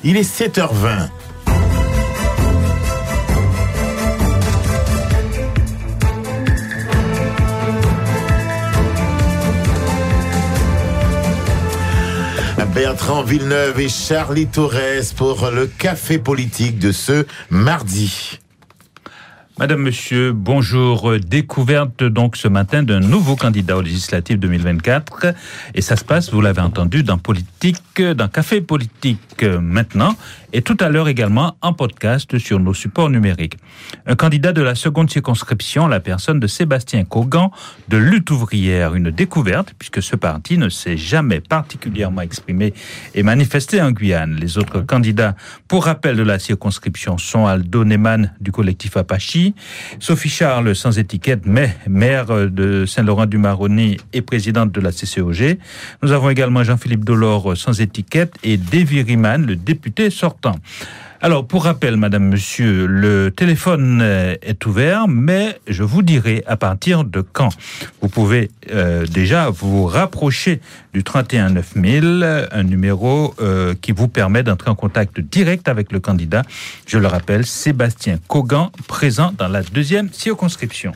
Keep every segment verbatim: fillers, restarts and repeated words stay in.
Il est sept heures vingt. Bertrand Villeneuve et Charlie Torres pour le café politique de ce mardi. Madame, Monsieur, bonjour. Découverte donc ce matin d'un nouveau candidat aux législatives deux mille vingt-quatre. Et ça se passe, vous l'avez entendu, dans Politique, dans Café Politique maintenant. Et tout à l'heure également en podcast sur nos supports numériques. Un candidat de la seconde circonscription, la personne de Sébastien Cogan de Lutte ouvrière. Une découverte puisque ce parti ne s'est jamais particulièrement exprimé et manifesté en Guyane. Les autres candidats, pour rappel de la circonscription, sont Aldo Neyman du collectif Apache, Sophie Charles, sans étiquette, mais maire de Saint-Laurent-du-Maroni et présidente de la C C O G. Nous avons également Jean-Philippe Delors, sans étiquette, et Davy Riman, le député sortant. Alors, pour rappel, madame, monsieur, le téléphone est ouvert, mais je vous dirai à partir de quand. Vous pouvez euh, déjà vous rapprocher du trente et un neuf mille, un numéro euh, qui vous permet d'entrer en contact direct avec le candidat. Je le rappelle, Sébastien Cogan, présent dans la deuxième circonscription.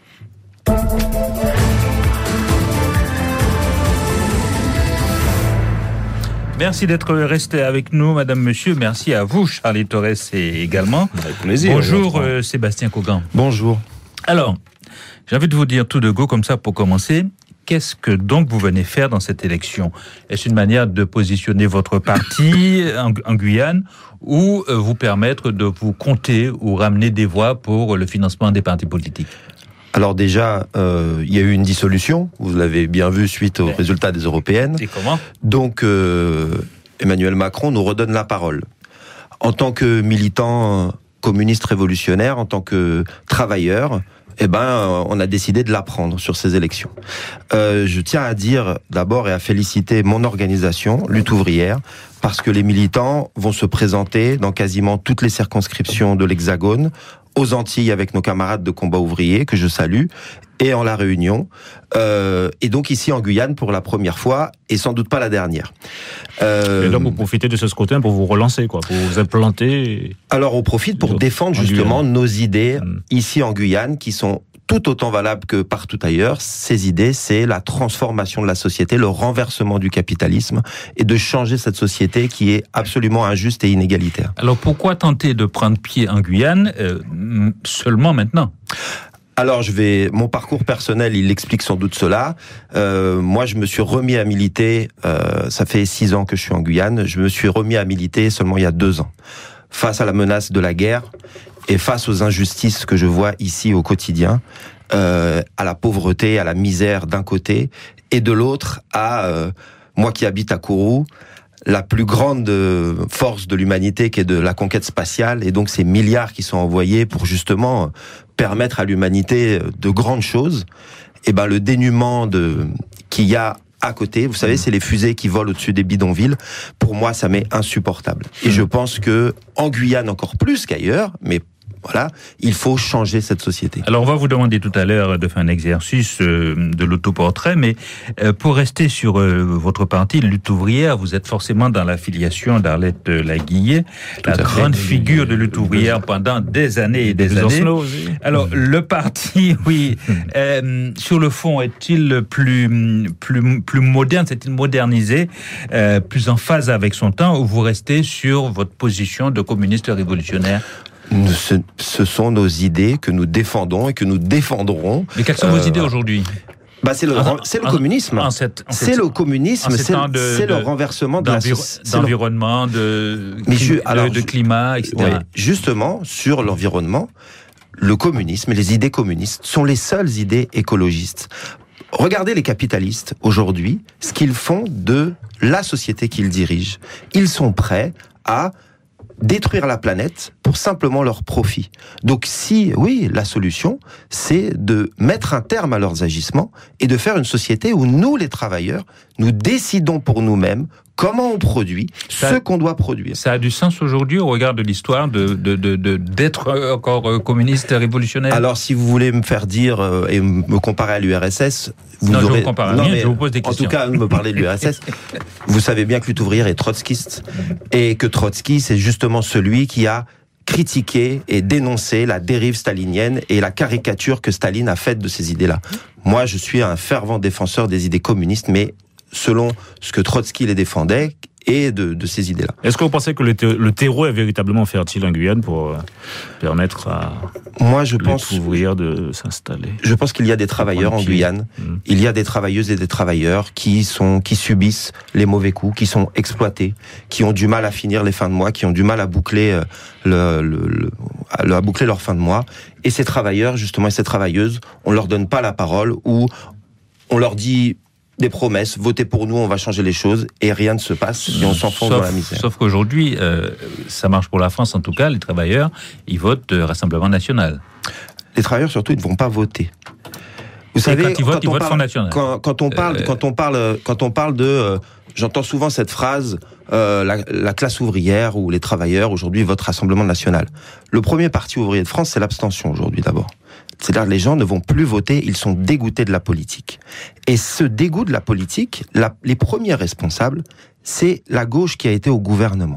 Merci d'être resté avec nous, madame, monsieur. Merci à vous, Charlie Torres, et également. Avec plaisir. Bonjour, euh, Sébastien Cogan. Bonjour. Alors, j'ai envie de vous dire tout de go, comme ça, pour commencer. Qu'est-ce que donc vous venez faire dans cette élection ? Est-ce une manière de positionner votre parti en, en Guyane ou euh, vous permettre de vous compter ou ramener des voix pour le financement des partis politiques ? Alors déjà, euh, il y a eu une dissolution, vous l'avez bien vu suite aux résultats des européennes. Et comment ? Donc euh, Emmanuel Macron nous redonne la parole. En tant que militant communiste révolutionnaire, en tant que travailleur, eh ben, on a décidé de la prendre sur ces élections. Euh, je tiens à dire d'abord et à féliciter mon organisation, Lutte ouvrière, parce que les militants vont se présenter dans quasiment toutes les circonscriptions de l'Hexagone, aux Antilles avec nos camarades de combat ouvrier, que je salue, et en La Réunion, euh, et donc ici en Guyane pour la première fois, et sans doute pas la dernière. Euh, et donc vous profitez de ce scrutin pour vous relancer, quoi, pour vous implanter. Alors on profite pour défendre justement nos idées mmh. ici en Guyane, qui sont tout autant valables que partout ailleurs. Ces idées, c'est la transformation de la société, le renversement du capitalisme, et de changer cette société qui est absolument injuste et inégalitaire. Alors pourquoi tenter de prendre pied en Guyane euh, seulement maintenant ? Alors, je vais, mon parcours personnel, il explique sans doute cela. Euh, moi, je me suis remis à militer, euh, ça fait six ans que je suis en Guyane, je me suis remis à militer seulement il y a deux ans. Face à la menace de la guerre et face aux injustices que je vois ici au quotidien, euh, à la pauvreté, à la misère d'un côté, et de l'autre, à euh, moi qui habite à Kourou, la plus grande force de l'humanité qui est de la conquête spatiale, et donc ces milliards qui sont envoyés pour justement permettre à l'humanité de grandes choses, et ben le dénuement de qu'il y a à côté, vous savez, c'est les fusées qui volent au-dessus des bidonvilles. Pour moi, ça m'est insupportable. Et je pense que en Guyane encore plus qu'ailleurs, mais voilà, il faut changer cette société. Alors, on va vous demander tout à l'heure de faire un exercice euh, de l'autoportrait, mais euh, pour rester sur euh, votre parti, Lutte ouvrière, vous êtes forcément dans l'affiliation d'Arlette Laguillet, la grande figure de Lutte ouvrière pendant des années et des, des années. Aussi. Alors, le parti, oui, euh, sur le fond, est-il plus plus plus moderne, s'est-il modernisé, euh, plus en phase avec son temps, ou vous restez sur votre position de communiste révolutionnaire ? Ce, ce sont nos idées que nous défendons et que nous défendrons. Mais quelles sont euh, vos idées aujourd'hui ? Bah c'est le, en, c'est le en, communisme. En cette, en cette, c'est le communisme, c'est, de, c'est de, le renversement de l'environnement, de, Mais je, de, alors, de climat, et cetera. Ouais, justement, sur l'environnement, le communisme et les idées communistes sont les seules idées écologistes. Regardez les capitalistes aujourd'hui, ce qu'ils font de la société qu'ils dirigent. Ils sont prêts à détruire la planète pour pour simplement leur profit. Donc si, oui, la solution, c'est de mettre un terme à leurs agissements et de faire une société où nous, les travailleurs, nous décidons pour nous-mêmes comment on produit ça, ce qu'on doit produire. Ça a du sens aujourd'hui au regard de l'histoire de, de, de, de, d'être encore communiste révolutionnaire? Alors, si vous voulez me faire dire euh, et me comparer à l'U R S S, vous non, aurez... je vous compare à rien, je vous pose des questions. En tout cas, me parler de l'U R S S, vous savez bien que Lutte ouvrière est trotskiste et que Trotsky, c'est justement celui qui a critiqué et dénoncé la dérive stalinienne et la caricature que Staline a faite de ces idées-là. Moi, je suis un fervent défenseur des idées communistes, mais selon ce que Trotsky les défendait et de, de ces idées-là. Est-ce que vous pensez que le, thé- le terreau est véritablement fertile en Guyane pour euh, permettre à Moi, je pense, ouvrière de s'installer? Je pense qu'il y a des travailleurs en Guyane, mmh. il y a des travailleuses et des travailleurs qui sont qui subissent les mauvais coups, qui sont exploités, qui ont du mal à finir les fins de mois, qui ont du mal à boucler le, le, le, à boucler leur fin de mois. Et ces travailleurs, justement, et ces travailleuses, on leur donne pas la parole ou on leur dit des promesses, votez pour nous, on va changer les choses, et rien ne se passe, et on s'enfonce dans la misère. Sauf qu'aujourd'hui, euh, ça marche pour la France en tout cas, les travailleurs, ils votent euh, Rassemblement National. Les travailleurs surtout, ils ne vont pas voter. Vous et savez, quand ils votent, quand ils on votent parle, Front National. Quand, quand on parle, euh... quand on parle, quand on parle de, euh, j'entends souvent cette phrase, euh, la, la classe ouvrière ou les travailleurs aujourd'hui votent Rassemblement National. Le premier parti ouvrier de France, c'est l'abstention aujourd'hui d'abord. C'est-à-dire que les gens ne vont plus voter, ils sont dégoûtés de la politique. Et ce dégoût de la politique, la, les premiers responsables, c'est la gauche qui a été au gouvernement.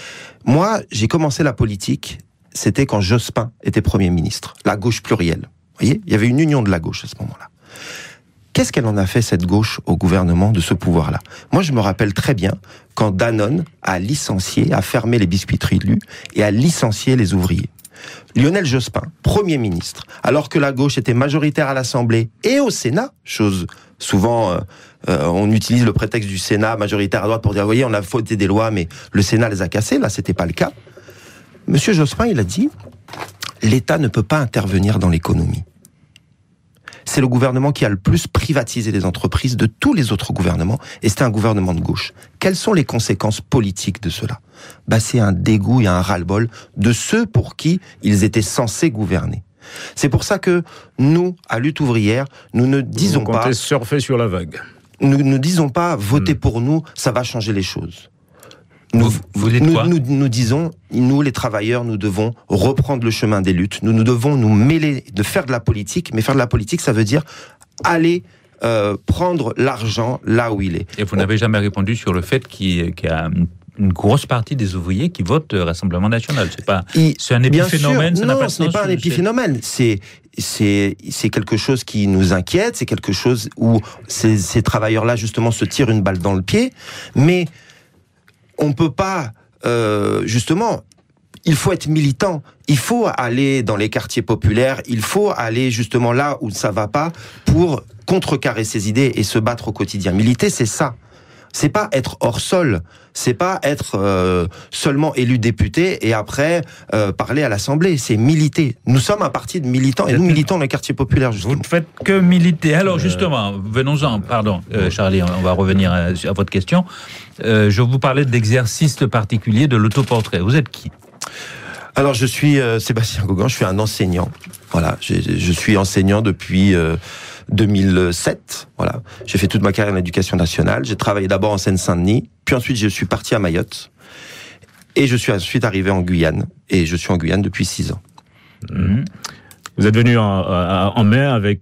Moi, j'ai commencé la politique, c'était quand Jospin était Premier ministre, la gauche plurielle. Vous voyez, il y avait une union de la gauche à ce moment-là. Qu'est-ce qu'elle en a fait, cette gauche, au gouvernement, de ce pouvoir-là? Moi, je me rappelle très bien quand Danone a licencié, a fermé les biscuiteries Lu et a licencié les ouvriers. Lionel Jospin, Premier ministre, alors que la gauche était majoritaire à l'Assemblée et au Sénat, chose souvent, euh, euh, on utilise le prétexte du Sénat majoritaire à droite pour dire, vous voyez, on a voté des lois, mais le Sénat les a cassées, là, c'était pas le cas. Monsieur Jospin, il a dit, l'État ne peut pas intervenir dans l'économie. C'est le gouvernement qui a le plus privatisé les entreprises de tous les autres gouvernements, et c'était un gouvernement de gauche. Quelles sont les conséquences politiques de cela? Bah, c'est un dégoût et un ras-le-bol de ceux pour qui ils étaient censés gouverner. C'est pour ça que nous, à Lutte ouvrière, nous ne disons Vous pas... comptez surfer sur la vague. Nous ne disons pas, votez mmh. pour nous, ça va changer les choses. Nous, vous, vous dites nous, quoi nous, nous disons, nous les travailleurs, nous devons reprendre le chemin des luttes. Nous, nous devons nous mêler, de faire de la politique. Mais faire de la politique, ça veut dire aller euh, prendre l'argent là où il est. Et vous n'avez jamais répondu sur le fait qu'il y a une grosse partie des ouvriers qui votent Rassemblement National. C'est pas, il, c'est un épiphénomène. Ça non, pas ce n'est pas un épiphénomène. C'est c'est c'est quelque chose qui nous inquiète. C'est quelque chose où ces, ces travailleurs-là justement se tirent une balle dans le pied. Mais on peut pas, euh, justement, il faut être militant, il faut aller dans les quartiers populaires, il faut aller justement là où ça va pas pour contrecarrer ces idées et se battre au quotidien. Militer, c'est ça. C'est pas être hors sol, c'est pas être euh, seulement élu député et après euh, parler à l'Assemblée, c'est militer. Nous sommes un parti de militants et nous militons dans les quartiers populaires, justement. Vous ne faites que militer. Alors justement, venons-en, pardon, euh, Charlie, on va revenir à, à votre question. Euh, je vous parlais d'exercice particulier de l'autoportrait. Vous êtes qui? Alors je suis euh, Sébastien Gauguin, je suis un enseignant. Voilà, je, je suis enseignant depuis euh, deux mille sept. Voilà, j'ai fait toute ma carrière en éducation nationale. J'ai travaillé d'abord en Seine-Saint-Denis, puis ensuite je suis parti à Mayotte, et je suis ensuite arrivé en Guyane. Et je suis en Guyane depuis six ans. Mmh. Vous êtes venu en, en mai avec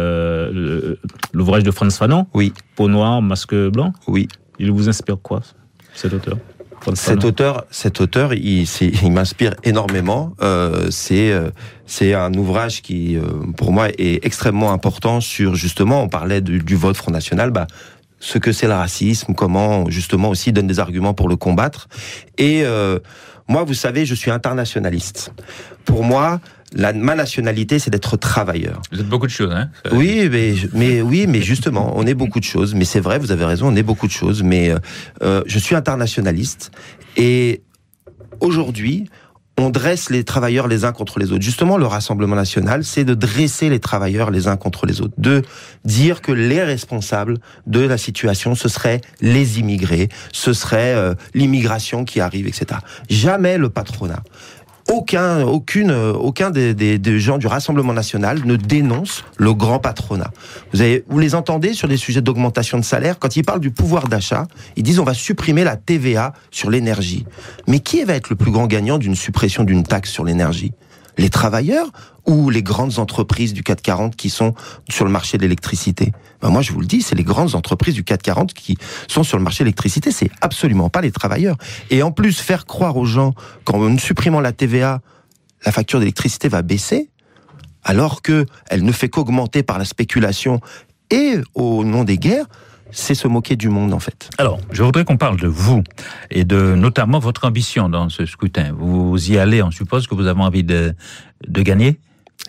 euh, l'ouvrage de Frantz Fanon. Oui. Peau noire, masque blanc. Oui. Il vous inspire quoi, cet auteur? Cet auteur, cet auteur, il, il m'inspire énormément. Euh, c'est, euh, c'est un ouvrage qui, euh, pour moi, est extrêmement important sur, justement, on parlait du, du vote Front National, bah, ce que c'est le racisme, comment, justement, aussi donne des arguments pour le combattre. Et euh, moi, vous savez, je suis internationaliste. Pour moi, la, ma nationalité, c'est d'être travailleur. Vous êtes beaucoup de choses, hein? Oui, mais, mais oui, mais justement, on est beaucoup de choses. Mais c'est vrai, vous avez raison, on est beaucoup de choses. Mais euh, je suis internationaliste et aujourd'hui, on dresse les travailleurs les uns contre les autres. Justement, le Rassemblement National, c'est de dresser les travailleurs les uns contre les autres, de dire que les responsables de la situation, ce seraient les immigrés, ce serait euh, l'immigration qui arrive, et cetera. Jamais le patronat. Aucun, aucune, aucun des, des, des gens du Rassemblement national ne dénonce le grand patronat. Vous, avez, vous les entendez sur des sujets d'augmentation de salaire, quand ils parlent du pouvoir d'achat, ils disent on va supprimer la T V A sur l'énergie. Mais qui va être le plus grand gagnant d'une suppression d'une taxe sur l'énergie ? Les travailleurs ou les grandes entreprises du CAC quarante qui sont sur le marché de l'électricité? Ben moi, je vous le dis, c'est les grandes entreprises du CAC quarante qui sont sur le marché de l'électricité, c'est absolument pas les travailleurs. Et en plus, faire croire aux gens qu'en supprimant la T V A, la facture d'électricité va baisser, alors que elle ne fait qu'augmenter par la spéculation et au nom des guerres, c'est se moquer du monde, en fait. Alors, je voudrais qu'on parle de vous et de notamment votre ambition dans ce scrutin. Vous y allez, on suppose que vous avez envie de, de gagner ?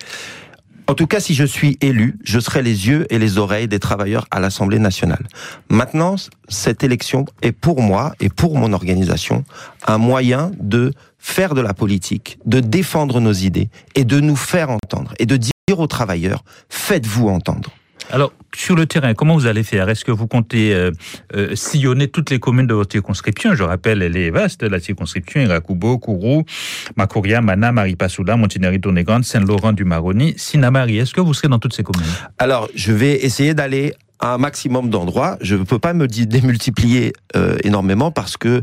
En tout cas, si je suis élu, je serai les yeux et les oreilles des travailleurs à l'Assemblée nationale. Maintenant, cette élection est pour moi et pour mon organisation un moyen de faire de la politique, de défendre nos idées et de nous faire entendre et de dire aux travailleurs, faites-vous entendre. Alors, sur le terrain, comment vous allez faire ? Est-ce que vous comptez euh, euh, sillonner toutes les communes de votre circonscription ? Je rappelle, elle est vaste, la circonscription, Irakubo, Kourou, Makoria, Mana, Maripasoula, Monténégro-Tournégrande, Saint-Laurent-du-Maroni, Sinamari. Est-ce que vous serez dans toutes ces communes ? Alors, je vais essayer d'aller à un maximum d'endroits. Je ne peux pas me démultiplier euh, énormément parce que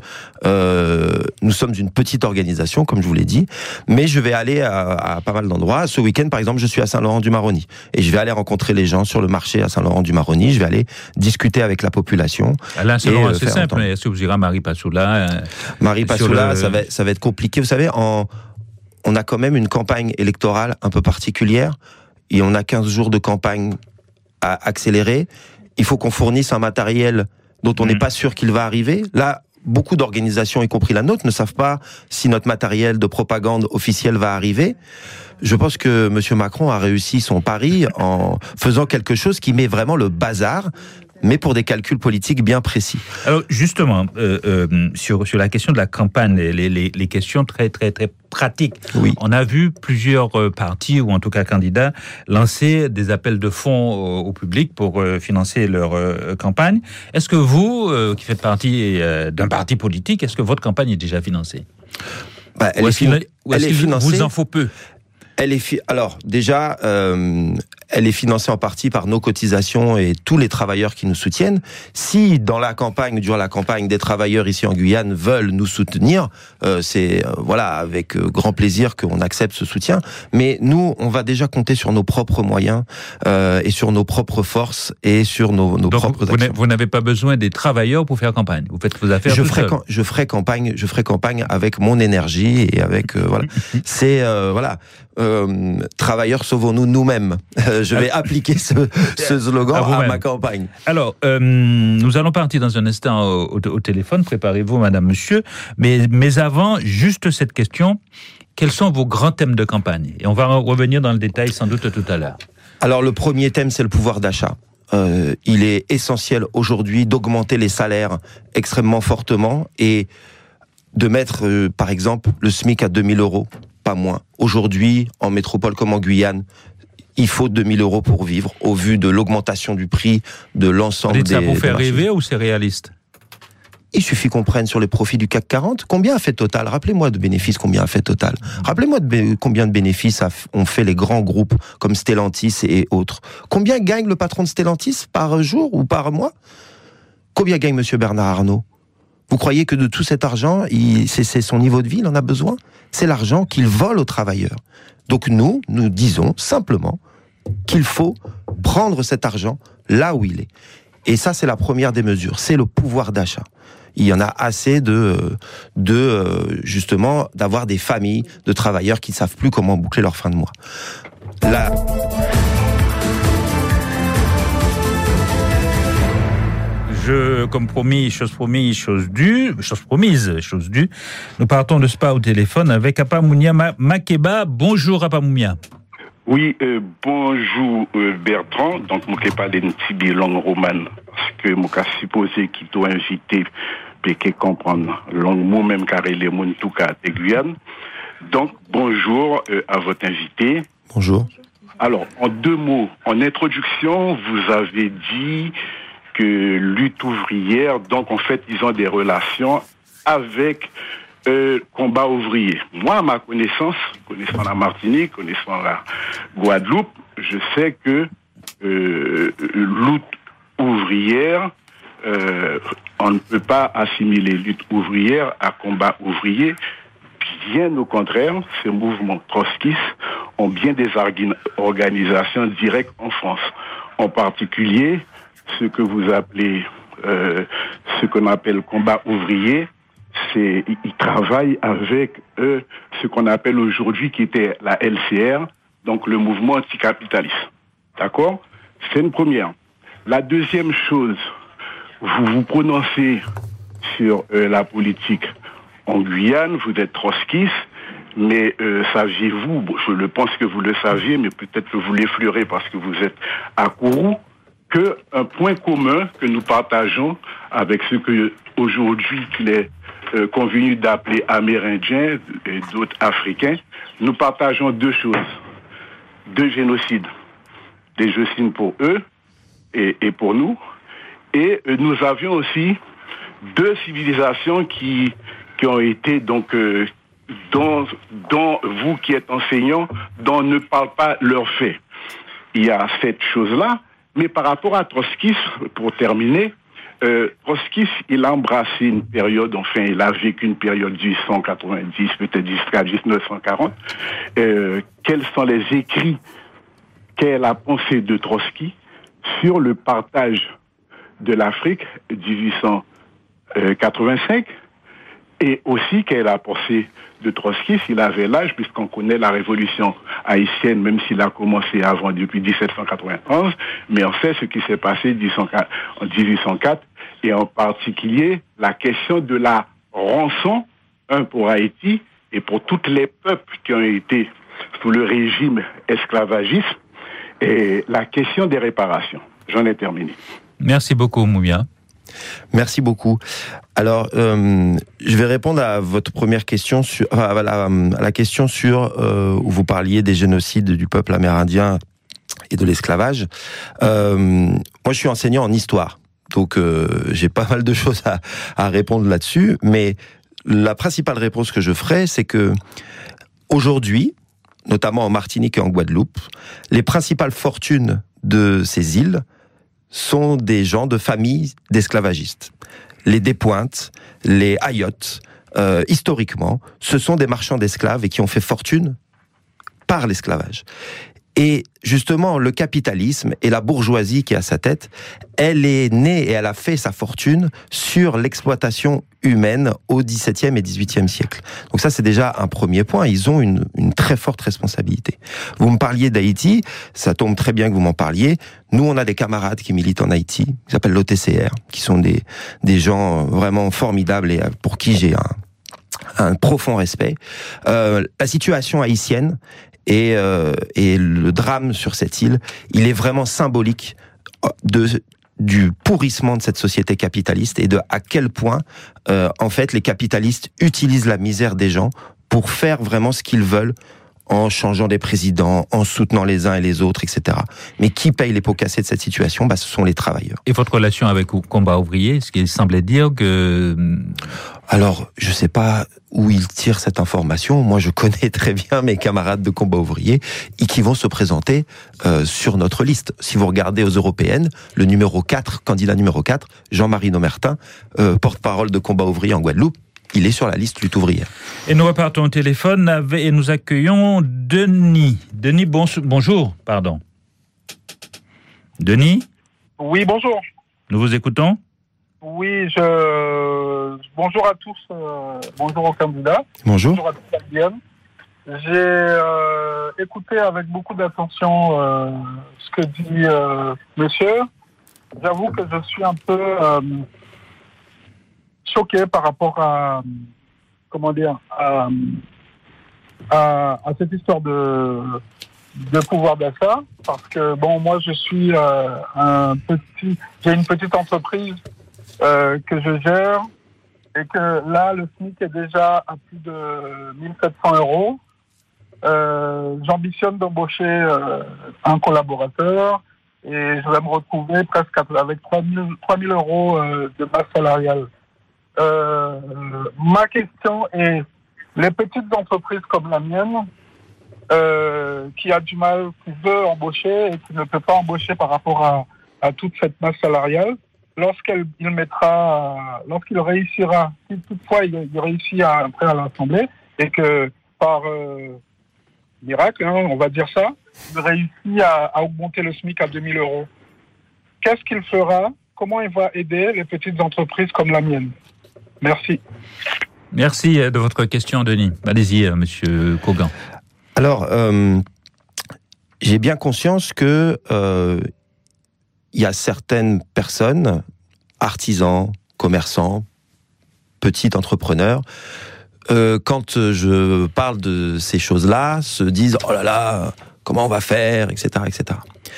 euh, nous sommes une petite organisation, comme je vous l'ai dit, mais je vais aller à, à pas mal d'endroits. Ce week-end, par exemple, je suis à Saint-Laurent-du-Maroni et je vais aller rencontrer les gens sur le marché à Saint-Laurent-du-Maroni. Je vais aller discuter avec la population. Là, Saint-Laurent, euh, c'est simple, entendre. Mais est-ce que vous irez à Maripasoula euh, Maripasoula, le... ça va, ça va être compliqué. Vous savez, en, on a quand même une campagne électorale un peu particulière et on a quinze jours de campagne à accélérer. Il faut qu'on fournisse un matériel dont on n'est mmh. pas sûr qu'il va arriver. Là, beaucoup d'organisations, y compris la nôtre, ne savent pas si notre matériel de propagande officiel va arriver. Je pense que M. Macron a réussi son pari en faisant quelque chose qui met vraiment le bazar, mais pour des calculs politiques bien précis. Alors justement, euh, euh, sur, sur la question de la campagne, les, les, les questions très très très pratiques. Oui. On a vu plusieurs partis, ou en tout cas candidats, lancer des appels de fonds au, au public pour euh, financer leur euh, campagne. Est-ce que vous, euh, qui faites partie euh, d'un parti politique, est-ce que votre campagne est déjà financée ? bah, Elle ou est, est-ce, fin... qu'il, ou est-ce elle est qu'il financée. vous en faut peu ? Elle est fi... Alors, déjà, euh, elle est financée en partie par nos cotisations et tous les travailleurs qui nous soutiennent. Si, dans la campagne, durant la campagne, des travailleurs ici en Guyane veulent nous soutenir, euh, c'est euh, voilà avec euh, grand plaisir qu'on accepte ce soutien. Mais nous, on va déjà compter sur nos propres moyens euh, et sur nos propres forces et sur nos, nos Donc propres vous, actions. Vous n'avez pas besoin des travailleurs pour faire campagne. Vous faites vos affaires. Je tout ferai, seul. Cam- je ferai campagne. Je ferai campagne avec mon énergie et avec euh, voilà. C'est euh, voilà. Euh, travailleurs, sauvons-nous nous-mêmes. Euh, je vais appliquer ce, ce slogan à, à ma campagne. Alors, euh, nous allons partir dans un instant au, au, au téléphone. Préparez-vous, madame, monsieur. Mais, mais avant, juste cette question. Quels sont vos grands thèmes de campagne ? Et on va revenir dans le détail sans doute tout à l'heure. Alors, le premier thème, c'est le pouvoir d'achat. Euh, il est essentiel aujourd'hui d'augmenter les salaires extrêmement fortement et de mettre, euh, par exemple, le SMIC à deux mille euros. Pas moins. Aujourd'hui, en métropole comme en Guyane, il faut deux mille euros pour vivre, au vu de l'augmentation du prix de l'ensemble des... Vous dites ça pour faire rêver ou c'est réaliste ? Il suffit qu'on prenne sur les profits du CAC quarante. Combien a fait Total ? Rappelez-moi de bénéfices, combien a fait Total ? Rappelez-moi de bé- combien de bénéfices a f- ont fait les grands groupes comme Stellantis et autres. Combien gagne le patron de Stellantis par jour ou par mois ? Combien gagne M. Bernard Arnault ? Vous croyez que de tout cet argent, il, c'est, c'est son niveau de vie, il en a besoin ? C'est l'argent qu'il vole aux travailleurs. Donc nous, nous disons simplement qu'il faut prendre cet argent là où il est. Et ça, c'est la première des mesures, c'est le pouvoir d'achat. Il y en a assez de, de justement, d'avoir des familles de travailleurs qui ne savent plus comment boucler leur fin de mois. Là... Je, comme promis, chose promise, chose due, chose promise, chose due. Nous partons de Spa au téléphone avec Apamounia Makeba. Bonjour Apamounia. Oui, euh, bonjour euh, Bertrand. Donc, moi, je vais parler d'un petit bilan roman. Parce que moi, je supposé qu'il t'a invité pour qu'il comprenne langue moi-même, car il est mon tout cas de Guyane. Donc, bonjour euh, à votre invité. Bonjour. Alors, en deux mots, en introduction, vous avez dit que lutte ouvrière, donc en fait, ils ont des relations avec euh, combat ouvrier. Moi, à ma connaissance, connaissant la Martinique, connaissant la Guadeloupe, je sais que euh, lutte ouvrière, euh, on ne peut pas assimiler lutte ouvrière à combat ouvrier. Bien au contraire, ces mouvements trotskistes ont bien des organisations directes en France. En particulier, ce que vous appelez, euh, ce qu'on appelle combat ouvrier, c'est, ils travaillent avec eux, ce qu'on appelle aujourd'hui, qui était la L C R, donc le mouvement anticapitaliste. D'accord? C'est une première. La deuxième chose, vous vous prononcez sur euh, la politique en Guyane, vous êtes trotskiste, mais euh, saviez-vous, bon, je le pense que vous le saviez, mais peut-être que vous l'effleurez parce que vous êtes à Kourou, que un point commun que nous partageons avec ceux que aujourd'hui qu'il est euh, convenu d'appeler Amérindiens et d'autres Africains, nous partageons deux choses, deux génocides, des génocides pour eux et, et pour nous, et euh, nous avions aussi deux civilisations qui qui ont été donc euh, dont, dont vous qui êtes enseignants, dont ne parlent pas leurs faits. Il y a cette chose-là, mais par rapport à Trotsky, pour terminer, euh, Trotsky, il a embrassé une période, enfin, il a vécu une période dix-huit cent quatre-vingt-dix, peut-être jusqu'à dix-neuf cent quarante. Euh, quels sont les écrits, quelle est la pensée de Trotsky sur le partage de l'Afrique dix-huit cent quatre-vingt-cinq? Et aussi, quelle est la pensée de Trotsky s'il avait l'âge, puisqu'on connaît la révolution haïtienne, même s'il a commencé avant, depuis dix-sept cent quatre-vingt-onze, mais on sait ce qui s'est passé en dix-huit cent quatre, et en particulier la question de la rançon, un pour Haïti, et pour tous les peuples qui ont été sous le régime esclavagiste, et la question des réparations. J'en ai terminé. Merci beaucoup, Moumia. Merci beaucoup. Alors, euh, je vais répondre à votre première question, sur, à, la, à la question sur euh, où vous parliez des génocides du peuple amérindien et de l'esclavage. Euh, moi, je suis enseignant en histoire, donc euh, j'ai pas mal de choses à, à répondre là-dessus. Mais la principale réponse que je ferai, c'est que aujourd'hui, notamment en Martinique et en Guadeloupe, les principales fortunes de ces îles sont des gens de familles d'esclavagistes. Les Despointes, les Ayottes, euh, historiquement, ce sont des marchands d'esclaves et qui ont fait fortune par l'esclavage. Et justement, le capitalisme et la bourgeoisie qui est à sa tête, elle est née et elle a fait sa fortune sur l'exploitation humaine au dix-septième et dix-huitième siècle. Donc ça, c'est déjà un premier point. Ils ont une, une très forte responsabilité. Vous me parliez d'Haïti, ça tombe très bien que vous m'en parliez. Nous, on a des camarades qui militent en Haïti, qui s'appellent l'O T C R, qui sont des, des gens vraiment formidables et pour qui j'ai un, un profond respect. Euh, la situation haïtienne et, euh, et le drame sur cette île, il est vraiment symbolique de, du pourrissement de cette société capitaliste et de à quel point, euh, en fait, les capitalistes utilisent la misère des gens pour faire vraiment ce qu'ils veulent en changeant des présidents, en soutenant les uns et les autres, et cetera. Mais qui paye les pots cassés de cette situation? Bah, ce sont les travailleurs. Et votre relation avec le combat ouvrier, ce qui semblait dire que... Alors, je sais pas où ils tirent cette information. Moi, je connais très bien mes camarades de combat ouvrier et qui vont se présenter euh, sur notre liste. Si vous regardez aux européennes, le numéro quatre, candidat numéro quatre, Jean-Marie Nomertin, euh, porte-parole de combat ouvrier en Guadeloupe, il est sur la liste lutte ouvrière. Et nous repartons au téléphone avec, et nous accueillons Denis. Denis, bon, bonjour, pardon. Denis? Oui, bonjour. Nous vous écoutons? Oui, je... bonjour à tous, euh... bonjour aux candidats. Bonjour. Bonjour à tous, bien. J'ai euh, écouté avec beaucoup d'attention euh, ce que dit euh, monsieur. J'avoue que je suis un peu... Euh, choqué par rapport à, comment dire, à, à, à cette histoire de, de pouvoir d'achat, parce que bon, moi je suis euh, un petit, j'ai une petite entreprise euh, que je gère et que là le SMIC est déjà à plus de mille sept cents euros. Euh, j'ambitionne d'embaucher euh, un collaborateur et je vais me retrouver presque avec trois mille euros euh, de masse salariale. euh, ma question est, les petites entreprises comme la mienne, euh, qui a du mal, qui veut embaucher et qui ne peut pas embaucher par rapport à, à toute cette masse salariale, lorsqu'il mettra, lorsqu'il réussira, si toutefois il, il réussit à entrer à l'Assemblée et que par euh, miracle, hein, on va dire ça, il réussit à, à augmenter le SMIC à deux mille euros. Qu'est-ce qu'il fera? Comment il va aider les petites entreprises comme la mienne? Merci. Merci de votre question, Denis. Allez-y, Monsieur Kogan. Alors, euh, j'ai bien conscience que euh, il y a certaines personnes, artisans, commerçants, petits entrepreneurs, euh, quand je parle de ces choses-là, se disent « Oh là là, comment on va faire ?» et cetera, et cetera.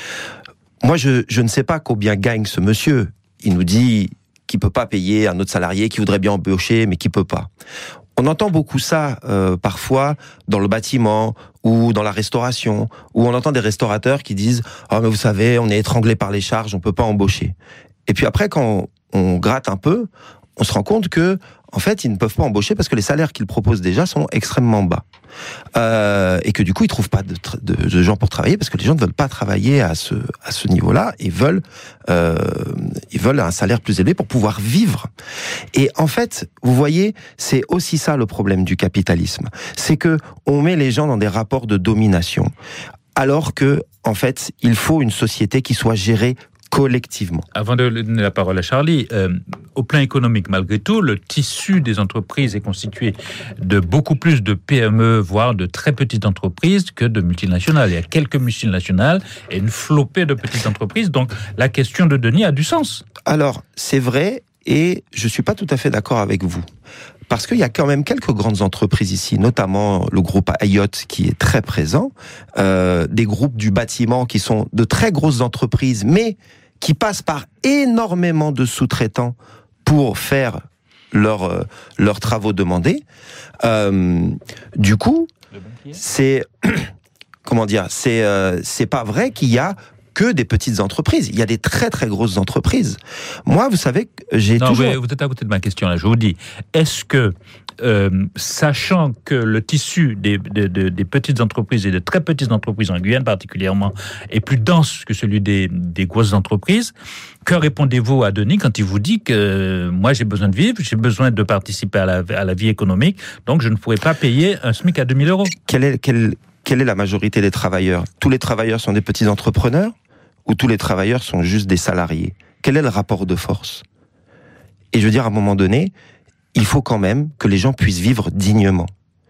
Moi, je, je ne sais pas combien gagne ce monsieur. Il nous dit qu'il peut pas payer un autre salarié, qui voudrait bien embaucher, mais qui peut pas. On entend beaucoup ça euh, parfois dans le bâtiment ou dans la restauration, où on entend des restaurateurs qui disent « Oh mais vous savez, on est étranglé par les charges, on peut pas embaucher. » Et puis après, quand on gratte un peu, on se rend compte que en fait, ils ne peuvent pas embaucher parce que les salaires qu'ils proposent déjà sont extrêmement bas. Euh, et que du coup, ils trouvent pas de, de, de gens pour travailler parce que les gens ne veulent pas travailler à ce, à ce niveau-là. Ils veulent, euh, ils veulent un salaire plus élevé pour pouvoir vivre. Et en fait, vous voyez, c'est aussi ça le problème du capitalisme. C'est que on met les gens dans des rapports de domination. Alors que, en fait, il faut une société qui soit gérée collectivement. Avant de donner la parole à Charlie, euh, au plan économique, malgré tout, le tissu des entreprises est constitué de beaucoup plus de P M E, voire de très petites entreprises que de multinationales. Il y a quelques multinationales et une flopée de petites entreprises. Donc, la question de Denis a du sens. Alors, c'est vrai, et je suis pas tout à fait d'accord avec vous. Parce qu'il y a quand même quelques grandes entreprises ici, notamment le groupe Ayotte qui est très présent, euh, des groupes du bâtiment qui sont de très grosses entreprises, mais qui passent par énormément de sous-traitants pour faire leurs euh, leurs travaux demandés. Euh, du coup, c'est comment dire, c'est euh, c'est pas vrai qu'il y a que des petites entreprises. Il y a des très très grosses entreprises. Moi, vous savez, j'ai non, toujours... vous êtes à côté de ma question là. Je vous dis, est-ce que, euh, sachant que le tissu des, des, des, des petites entreprises et des très petites entreprises en Guyane particulièrement est plus dense que celui des, des grosses entreprises, que répondez-vous à Denis quand il vous dit que euh, moi j'ai besoin de vivre, j'ai besoin de participer à la, à la vie économique, donc je ne pourrais pas payer un SMIC à deux mille euros? Quelle est, quelle, quelle est la majorité des travailleurs? Tous les travailleurs sont des petits entrepreneurs? Où tous les travailleurs sont juste des salariés? Quel est le rapport de force? Et je veux dire, à un moment donné, il faut quand même que les gens puissent vivre dignement.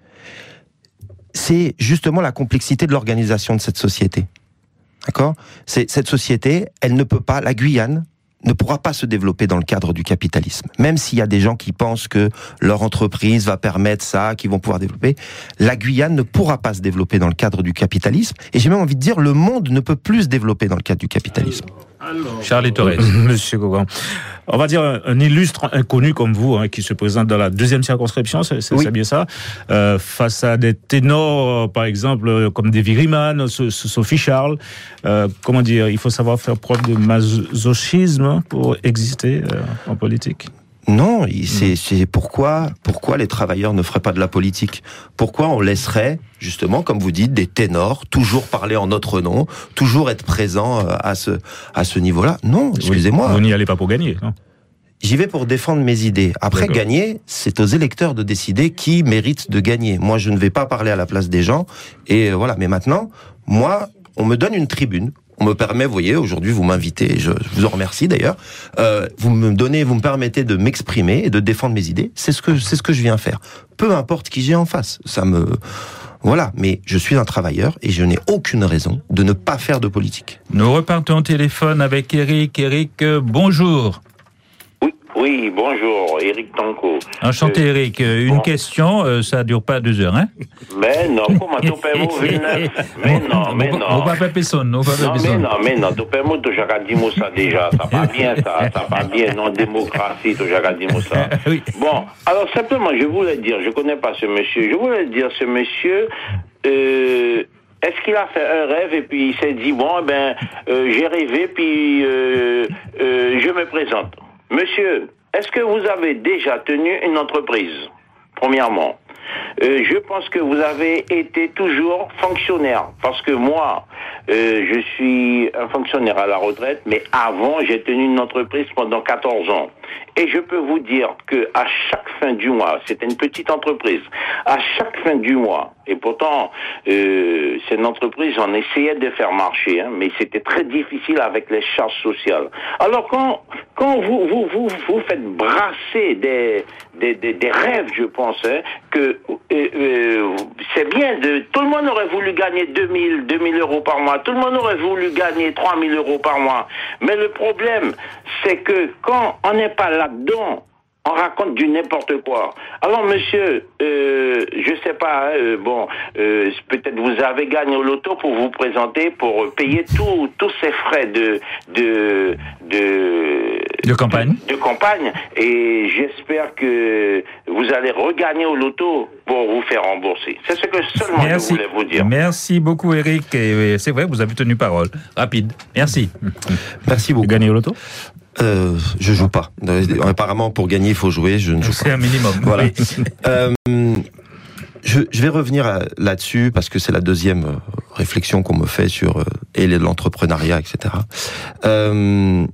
C'est justement la complexité de l'organisation de cette société. D'accord? C'est, cette société, elle ne peut pas, la Guyane ne pourra pas se développer dans le cadre du capitalisme. Même s'il y a des gens qui pensent que leur entreprise va permettre ça, qu'ils vont pouvoir développer, la Guyane ne pourra pas se développer dans le cadre du capitalisme. Et j'ai même envie de dire, le monde ne peut plus se développer dans le cadre du capitalisme. Alors, Charlie Torres. Monsieur Kogan, on va dire un, un illustre inconnu comme vous, hein, qui se présente dans la deuxième circonscription, c'est, c'est, oui. c'est bien ça, euh, face à des ténors, par exemple, comme Davy Riemann, Sophie Charles. Euh, comment dire, il faut savoir faire preuve de masochisme pour exister euh, en politique. Non, c'est, c'est pourquoi, pourquoi les travailleurs ne feraient pas de la politique? Pourquoi on laisserait, justement, comme vous dites, des ténors toujours parler en notre nom, toujours être présents à ce, à ce niveau-là? Non, excusez-moi. Vous n'y allez pas pour gagner, non? J'y vais pour défendre mes idées. Après, D'accord. Gagner, c'est aux électeurs de décider qui mérite de gagner. Moi, je ne vais pas parler à la place des gens. Et voilà. Mais maintenant, moi, on me donne une tribune. On me permet, vous voyez, aujourd'hui vous m'invitez, je vous en remercie d'ailleurs, euh, vous me donnez, vous me permettez de m'exprimer et de défendre mes idées, c'est ce que, c'est ce que je viens faire. Peu importe qui j'ai en face, ça me... Voilà, mais je suis un travailleur et je n'ai aucune raison de ne pas faire de politique. Nous repartons au téléphone avec Eric. Eric, euh, bonjour. Oui, oui, bonjour, Eric Tanco. Enchanté, euh, Eric. Une bon. question, euh, ça ne dure pas deux heures, hein? Mais non, comment tu peux m'ouvrir? Mais non, mais non. On va pas personne, on va pas personne. Mais non, mais non, tu peux m'ouvrir, j'ai dit ça déjà, ça va bien, ça, ça va bien, non, démocratie, tu as dit ça. Oui. Bon, alors simplement, je voulais dire, je connais pas ce monsieur, je voulais dire, ce monsieur, euh, est-ce qu'il a fait un rêve et puis il s'est dit, bon, ben, euh, j'ai rêvé, puis euh, euh, je me présente. Monsieur, est-ce que vous avez déjà tenu une entreprise, premièrement? Euh, je pense que vous avez été toujours fonctionnaire, parce que moi, euh, je suis un fonctionnaire à la retraite, mais avant, j'ai tenu une entreprise pendant quatorze ans. Et je peux vous dire que à chaque fin du mois, c'était une petite entreprise, à chaque fin du mois, et pourtant, euh, c'est une entreprise, on essayait de faire marcher, hein, mais c'était très difficile avec les charges sociales. Alors quand quand vous vous vous, vous faites brasser des des, des des rêves, je pense, hein, que euh, euh, c'est bien de, tout le monde aurait voulu gagner deux mille deux mille euros par mois, tout le monde aurait voulu gagner trois mille euros par mois, mais le problème, c'est que quand on n'est pas là-dedans, on raconte du n'importe quoi. Alors, monsieur, euh, je sais pas, euh, bon, euh, peut-être vous avez gagné au loto pour vous présenter, pour payer tous tous ces frais de de de de campagne. De, de campagne, et j'espère que vous allez regagner au loto pour vous faire rembourser. C'est ce que seulement Merci. je voulais vous dire. Merci beaucoup, Eric. Et c'est vrai, vous avez tenu parole. Rapide. Merci. Merci beaucoup. Vous gagnez au loto? Euh, je joue pas. Apparemment, pour gagner, il faut jouer. Je ne joue C'est pas. un minimum. Voilà. Oui. Euh, je, je vais revenir à, là-dessus parce que c'est la deuxième réflexion qu'on me fait sur euh, et l'entrepreneuriat, et cetera. Euh,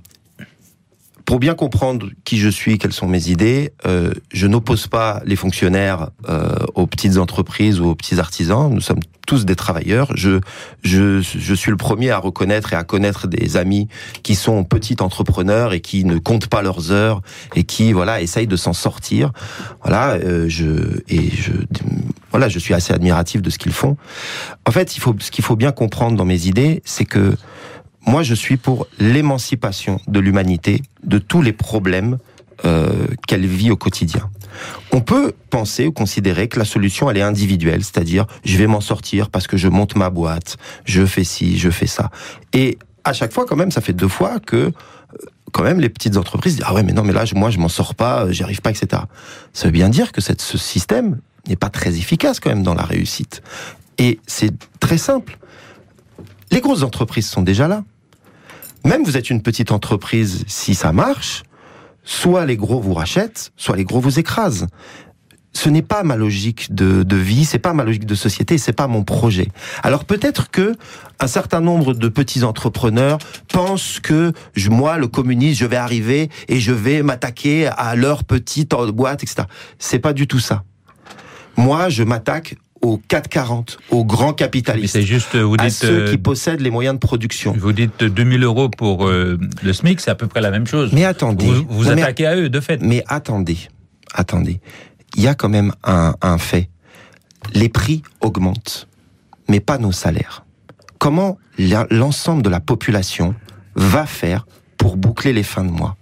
pour bien comprendre qui je suis, quelles sont mes idées, euh, je n'oppose pas les fonctionnaires euh, aux petites entreprises ou aux petits artisans. Nous sommes tous des travailleurs. Je, je, je suis le premier à reconnaître et à connaître des amis qui sont petits entrepreneurs et qui ne comptent pas leurs heures et qui, voilà, essayent de s'en sortir. Voilà, euh, je et je, voilà, je suis assez admiratif de ce qu'ils font. En fait, il faut, ce qu'il faut bien comprendre dans mes idées, c'est que moi, je suis pour l'émancipation de l'humanité de tous les problèmes euh, qu'elle vit au quotidien. On peut penser ou considérer que la solution, elle est individuelle, c'est-à-dire, je vais m'en sortir parce que je monte ma boîte, je fais ci, je fais ça. Et à chaque fois, quand même, ça fait deux fois que, quand même, les petites entreprises disent « Ah ouais, mais non, mais là, moi, je m'en sors pas, j'y arrive pas, et cetera » Ça veut bien dire que cette, ce système n'est pas très efficace, quand même, dans la réussite. Et c'est très simple. Les grosses entreprises sont déjà là. Même vous êtes une petite entreprise, si ça marche, soit les gros vous rachètent, soit les gros vous écrasent. Ce n'est pas ma logique de, de vie, c'est pas ma logique de société, c'est pas mon projet. Alors peut-être que un certain nombre de petits entrepreneurs pensent que je, moi, le communiste, je vais arriver et je vais m'attaquer à leur petite boîte, et cetera. C'est pas du tout ça. Moi, je m'attaque aux quatre quarante, aux grands capitalistes, c'est juste, vous dites, à ceux qui possèdent les moyens de production. Vous dites deux mille euros pour euh, le SMIC, c'est à peu près la même chose. Mais attendez. Vous vous non, attaquez mais, à eux, de fait. Mais attendez, attendez. Il y a quand même un, un fait. Les prix augmentent, mais pas nos salaires. Comment l'ensemble de la population va faire pour boucler les fins de mois?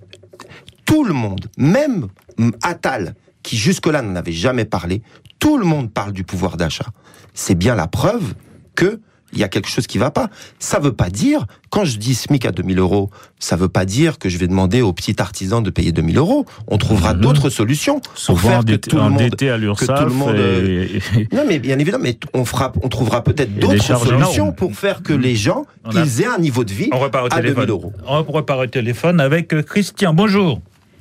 Tout le monde, même Attal, qui jusque-là n'en avait jamais parlé, tout le monde parle du pouvoir d'achat. C'est bien la preuve que il y a quelque chose qui va pas. Ça veut pas dire, quand je dis SMIC à deux mille euros, ça veut pas dire que je vais demander aux petits artisans de payer deux mille euros. On trouvera mmh. d'autres solutions pour Souvent faire que endetté, tout le monde, à que tout le monde. Et... Non, mais bien évidemment, mais on fera, on trouvera peut-être d'autres solutions énormes pour faire que les gens, on qu'ils a... aient un niveau de vie à deux mille euros. On repart au téléphone avec Christian. Bonjour.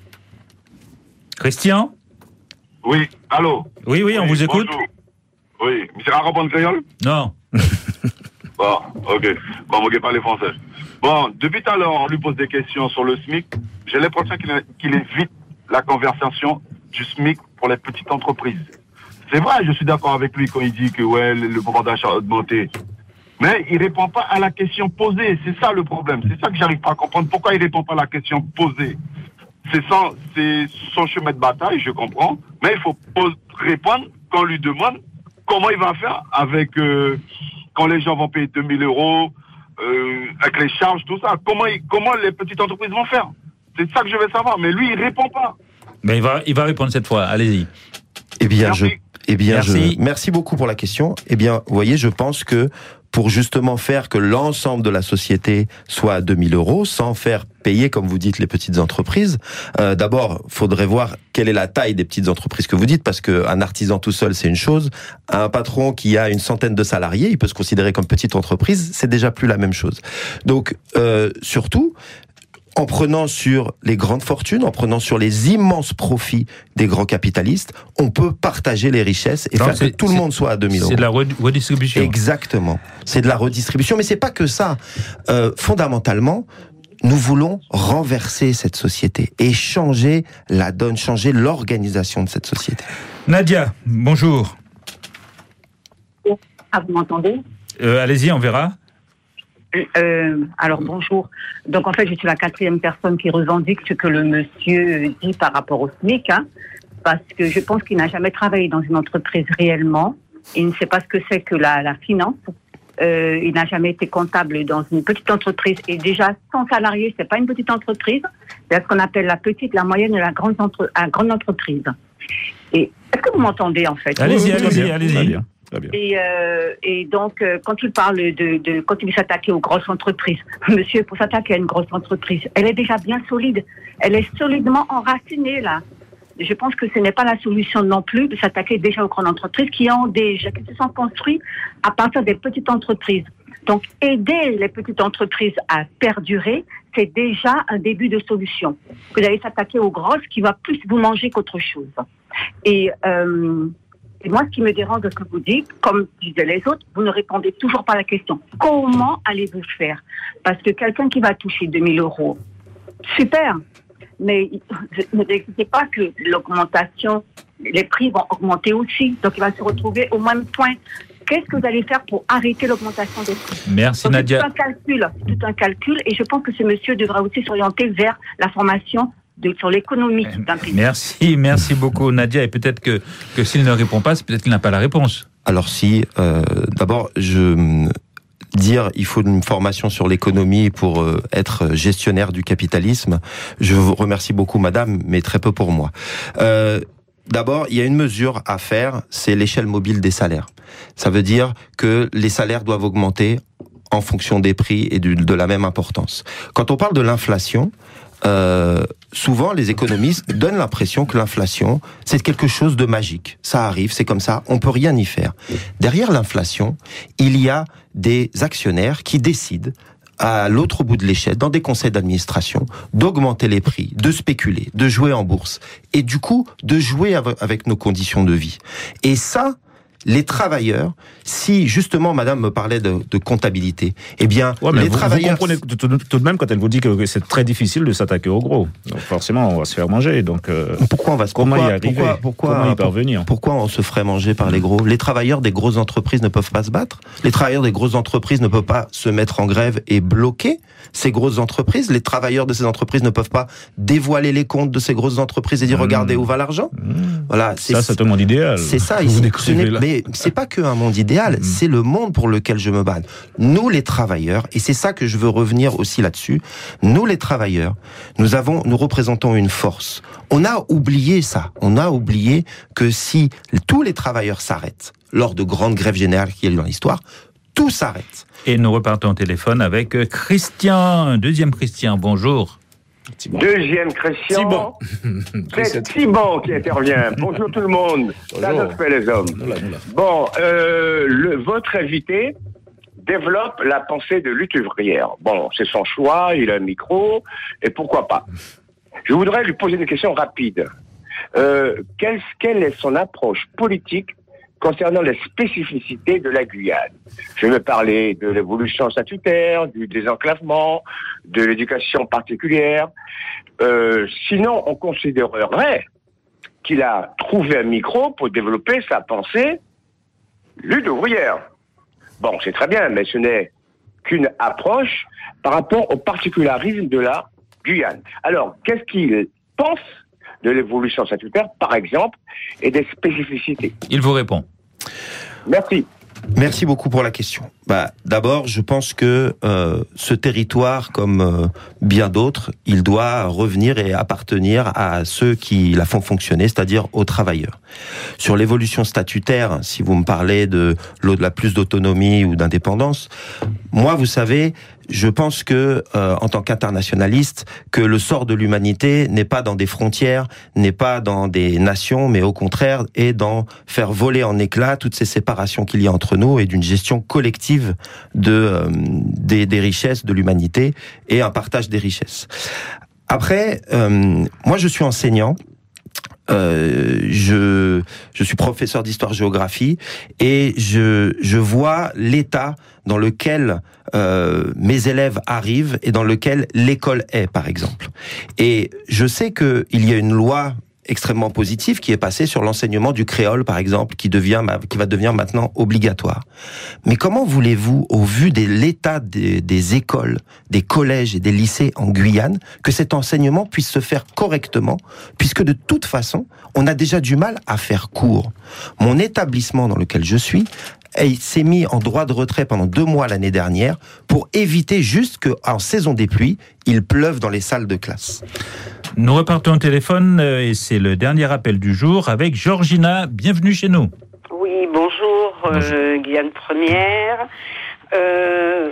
Christian? Oui, allô? Oui, oui, on oui, vous écoute. Bonjour. Oui, monsieur Arabon créole? Non. Bon, ok. Bon, vous ne parlez français. Bon, depuis tout à l'heure, on lui pose des questions sur le SMIC. J'ai l'impression qu'il, qu'il évite la conversation du SMIC pour les petites entreprises. C'est vrai, je suis d'accord avec lui quand il dit que ouais, le pouvoir d'achat a augmenté. Mais il ne répond pas à la question posée. C'est ça le problème. C'est ça que j'arrive pas à comprendre. Pourquoi il ne répond pas à la question posée? C'est son, c'est son chemin de bataille, je comprends. Mais il faut répondre quand on lui demande comment il va faire avec euh, quand les gens vont payer deux mille euros, euh, avec les charges, tout ça. Comment, il, comment les petites entreprises vont faire? C'est ça que je veux savoir. Mais lui, il répond pas. Mais il va, il va répondre cette fois. Allez-y. Eh bien, merci. je, eh bien, merci. je, merci beaucoup pour la question. Eh bien, vous voyez, je pense que pour justement faire que l'ensemble de la société soit à deux mille euros, sans faire payer, comme vous dites, les petites entreprises. Euh, d'abord, faudrait voir quelle est la taille des petites entreprises que vous dites, parce qu'un artisan tout seul, c'est une chose. Un patron qui a une centaine de salariés, il peut se considérer comme petite entreprise, c'est déjà plus la même chose. Donc, euh, surtout, en prenant sur les grandes fortunes, en prenant sur les immenses profits des grands capitalistes, on peut partager les richesses et non, faire que tout le monde soit à deux mille euros. C'est de la redistribution. Exactement. C'est de la redistribution, mais c'est pas que ça. Euh, fondamentalement, nous voulons renverser cette société et changer la donne, changer l'organisation de cette société. Nadia, bonjour. Ah, vous m'entendez ? euh, Allez-y, on verra. Euh, alors bonjour. Donc en fait, je suis la quatrième personne qui revendique ce que le monsieur dit par rapport au SMIC, hein, parce que je pense qu'il n'a jamais travaillé dans une entreprise réellement. Il ne sait pas ce que c'est que la, la finance. Euh, il n'a jamais été comptable dans une petite entreprise. Et déjà, cent salariés, c'est pas une petite entreprise. C'est ce qu'on appelle la petite, la moyenne et la grande, entre, la grande entreprise. Et est-ce que vous m'entendez en fait ? Allez-y, Oui, allez-y, bien, allez-y. très bien, très bien. Et, euh, et donc, euh, quand il parle de, de quand il s'attaquer aux grosses entreprises, monsieur, pour s'attaquer à une grosse entreprise, elle est déjà bien solide. Elle est solidement enracinée, là. Je pense que ce n'est pas la solution non plus de s'attaquer déjà aux grandes entreprises qui ont déjà, qui se sont construites à partir des petites entreprises. Donc, aider les petites entreprises à perdurer, c'est déjà un début de solution. Vous allez s'attaquer aux grosses qui va plus vous manger qu'autre chose. Et, euh, et moi, ce qui me dérange de ce que vous dites, comme disaient les autres, vous ne répondez toujours pas à la question. Comment allez-vous faire ? Parce que quelqu'un qui va toucher deux mille euros, super. Mais ne n'existez pas que l'augmentation, les prix vont augmenter aussi. Donc, il va se retrouver au même point. Qu'est-ce que vous allez faire pour arrêter l'augmentation des prix ? Merci, Donc, Nadia. C'est tout un calcul, c'est tout un calcul. Et je pense que ce monsieur devra aussi s'orienter vers la formation de, sur l'économie d'un pays. Merci, merci beaucoup, Nadia. Et peut-être que, que s'il ne répond pas, c'est peut-être qu'il n'a pas la réponse. Alors si, euh, d'abord, je... dire il faut une formation sur l'économie pour euh, être gestionnaire du capitalisme, je vous remercie beaucoup madame, mais très peu pour moi. Euh, d'abord, il y a une mesure à faire, c'est l'échelle mobile des salaires. Ça veut dire que les salaires doivent augmenter en fonction des prix et du, de la même importance. Quand on parle de l'inflation, Euh, souvent les économistes donnent l'impression que l'inflation c'est quelque chose de magique. Ça arrive, c'est comme ça, on peut rien y faire. Derrière l'inflation, il y a des actionnaires qui décident à l'autre bout de l'échelle, dans des conseils d'administration, d'augmenter les prix, de spéculer, de jouer en bourse et du coup de jouer avec nos conditions de vie. Et ça, les travailleurs, si justement Madame me parlait de, de comptabilité, eh bien, ouais, mais les vous, travailleurs... Vous comprenez tout, tout de même quand elle vous dit que c'est très difficile de s'attaquer au gros. Donc forcément, on va se faire manger. Donc euh, pourquoi on va se comment pourquoi, y arriver pourquoi, pourquoi, Comment y parvenir? Pourquoi on se ferait manger par les gros? Les travailleurs des grosses entreprises ne peuvent pas se battre. Les travailleurs des grosses entreprises ne peuvent pas se mettre en grève et bloquer ces grosses entreprises. Les travailleurs de ces entreprises ne peuvent pas dévoiler les comptes de ces grosses entreprises et dire mmh. regardez où va l'argent. Mmh. Voilà. Ça, c'est un monde idéal. C'est ça ici. Ce n'est, mais c'est pas que un monde idéal, mmh. c'est le monde pour lequel je me bats. Nous, les travailleurs, et c'est ça que je veux revenir aussi là-dessus. Nous, les travailleurs, nous avons, nous représentons une force. On a oublié ça. On a oublié que si tous les travailleurs s'arrêtent lors de grandes grèves générales qu'il y a eu dans l'histoire, tout s'arrête. Et nous repartons au téléphone avec Christian, deuxième Christian, bonjour. Thibault. Deuxième Christian, Thibault. c'est Thibault qui intervient. Bonjour tout le monde, ça nous fait les hommes. Oula, oula. Bon, euh, le, votre invité développe la pensée de lutte ouvrière. Bon, c'est son choix, il a un micro, et pourquoi pas. Je voudrais lui poser une question rapide. Euh, quelle, quelle est son approche politique concernant les spécificités de la Guyane? Je vais parler de l'évolution statutaire, du désenclavement, de l'éducation particulière. Euh, sinon, on considérerait qu'il a trouvé un micro pour développer sa pensée lutte ouvrière. Bon, c'est très bien, mais ce n'est qu'une approche par rapport au particularisme de la Guyane. Alors, qu'est-ce qu'il pense de l'évolution statutaire, par exemple, et des spécificités? Il vous répond. Merci. Merci beaucoup pour la question. Bah, d'abord, je pense que euh, ce territoire, comme euh, bien d'autres, il doit revenir et appartenir à ceux qui la font fonctionner, c'est-à-dire aux travailleurs. Sur l'évolution statutaire, si vous me parlez de l'au-delà plus d'autonomie ou d'indépendance, moi, vous savez, je pense que, euh, en tant qu'internationaliste, que le sort de l'humanité n'est pas dans des frontières, n'est pas dans des nations, mais au contraire est dans faire voler en éclats toutes ces séparations qu'il y a entre nous et d'une gestion collective de euh, des, des richesses de l'humanité et un partage des richesses. Après, euh, moi je suis enseignant. Euh, je je suis professeur d'histoire-géographie et je je vois l'état dans lequel euh, mes élèves arrivent et dans lequel l'école est, par exemple. Et je sais que il y a une loi extrêmement positive qui est passée sur l'enseignement du créole, par exemple, qui devient qui va devenir maintenant obligatoire. Mais comment voulez-vous, au vu de l'état des, des écoles, des collèges et des lycées en Guyane, que cet enseignement puisse se faire correctement, puisque de toute façon, on a déjà du mal à faire cours. Mon établissement dans lequel je suis s'est mis en droit de retrait pendant deux mois l'année dernière pour éviter juste qu'en saison des pluies, il pleuve dans les salles de classe. Nous repartons au téléphone et c'est le dernier appel du jour avec Georgina. Bienvenue chez nous. Oui, bonjour, bonjour. Euh, Guyane Première. Euh,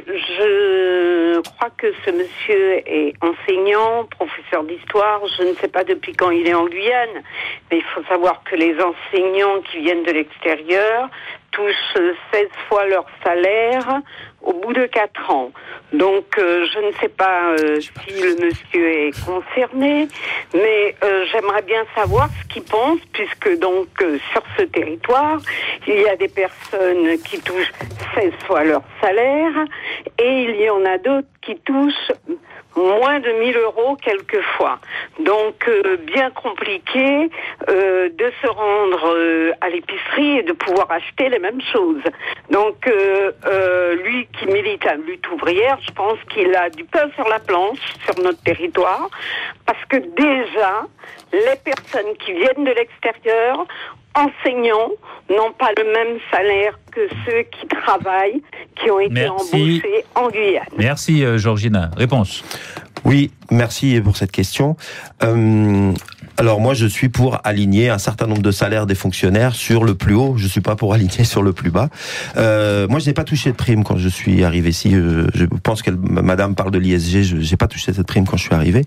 je crois que ce monsieur est enseignant, professeur d'histoire. Je ne sais pas depuis quand il est en Guyane, mais il faut savoir que les enseignants qui viennent de l'extérieur touchent seize fois leur salaire au bout de quatre ans. Donc, euh, je ne sais pas euh, si le monsieur est concerné, mais euh, j'aimerais bien savoir ce qu'il pense, puisque donc euh, sur ce territoire, il y a des personnes qui touchent seize fois leur salaire, et il y en a d'autres qui touchent moins de mille euros quelquefois. Donc, euh, bien compliqué euh, de se rendre euh, à l'épicerie et de pouvoir acheter les mêmes choses. Donc, euh, euh, lui qui milite à lutte ouvrière, je pense qu'il a du pain sur la planche sur notre territoire, parce que déjà, les personnes qui viennent de l'extérieur, enseignants, n'ont pas le même salaire que ceux qui travaillent, qui ont été Merci. embauchés en Guyane. Merci euh, Georgina. Réponse. Oui, merci pour cette question. Euh, alors moi, je suis pour aligner un certain nombre de salaires des fonctionnaires sur le plus haut. Je suis pas pour aligner sur le plus bas. Euh, moi, je n'ai pas touché de prime quand je suis arrivé ici. Je, je pense que Madame parle de l'I S G. Je n'ai pas touché cette prime quand je suis arrivé.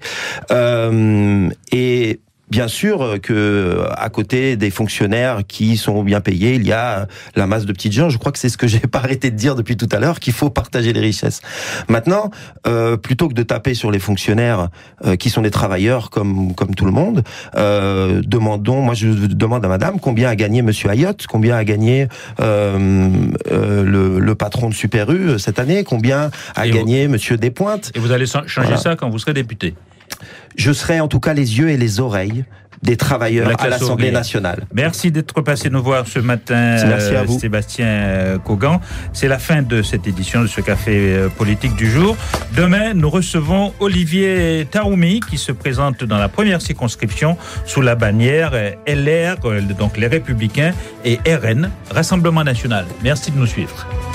Euh, et bien sûr que à côté des fonctionnaires qui sont bien payés, il y a la masse de petites gens. Je crois que c'est ce que j'ai pas arrêté de dire depuis tout à l'heure, qu'il faut partager les richesses. Maintenant, euh, plutôt que de taper sur les fonctionnaires euh, qui sont des travailleurs comme comme tout le monde, euh, demandons. Moi, je demande à Madame combien a gagné Monsieur Ayotte, combien a gagné euh, euh, le, le patron de Super U cette année, combien a Et gagné vous, Monsieur Despointes. Et vous allez changer voilà. ça quand vous serez député. Je serai en tout cas les yeux et les oreilles des travailleurs à l'Assemblée ouvrière. nationale. Merci d'être passé nous voir ce matin, Merci à vous. Sébastien Cogan. C'est la fin de cette édition de ce Café politique du jour. Demain, nous recevons Olivier Taroumi qui se présente dans la première circonscription sous la bannière L R, donc les Républicains, et R N, Rassemblement National. Merci de nous suivre.